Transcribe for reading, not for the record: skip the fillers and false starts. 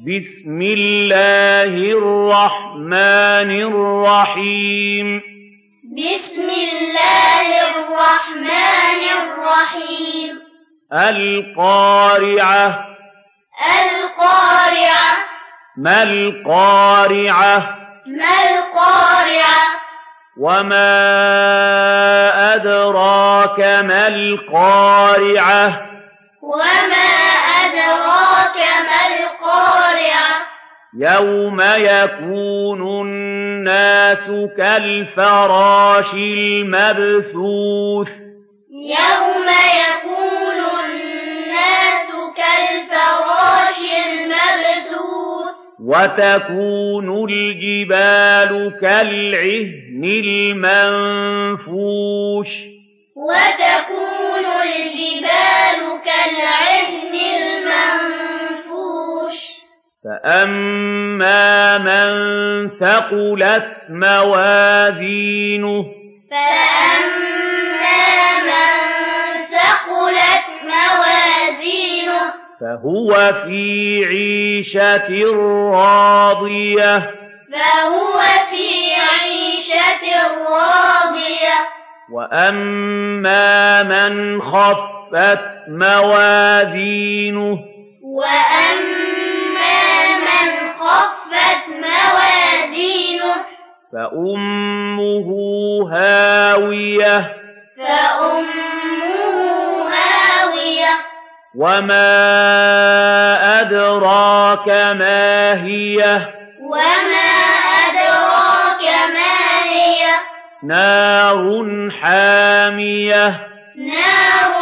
بسم الله الرحمن الرحيم بسم الله الرحمن الرحيم القارعة القارعة ما القارعة ما القارعة وما أدراك ما القارعة وما أدراك ما القارعة يوم يكون الناس كالفراش المبثوث يوم يكون الناس كالفراش المبثوث وتكون الجبال كالعهن المنفوش وتكون الجبال كالعهن المنفوش فأما من ثقلت موازينه فأما من ثقلت موازينه فهو في عيشة راضية فهو في عيشة راضية وأما من خفت موازينه وأما من خفت موازينه فأمه هاوية فأمه هاوية وما أدراك ما هي وما أدراك ما هي نار حامية نار